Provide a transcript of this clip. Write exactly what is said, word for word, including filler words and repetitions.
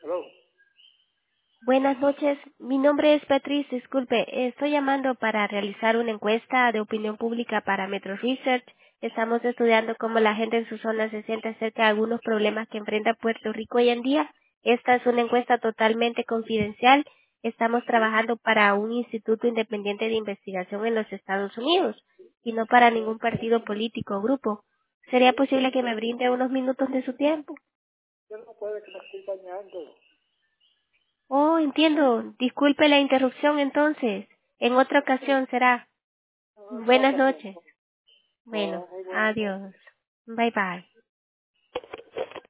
Hello. Buenas noches, mi nombre es Beatriz, disculpe, estoy llamando para realizar una encuesta de opinión pública para Metro Research. Estamos estudiando cómo la gente en su zona se siente acerca de algunos problemas que enfrenta Puerto Rico hoy en día. Esta es una encuesta totalmente confidencial. Estamos trabajando para un instituto independiente de investigación en los Estados Unidos y no para ningún partido político o grupo. ¿Sería posible que me brinde unos minutos de su tiempo? Yo no puede que me estoy bañando. Oh, entiendo. Disculpe la interrupción entonces. En otra ocasión será. No, no, Buenas también. noches. Bueno, Oh, muy buenas noches. adiós. Bye bye.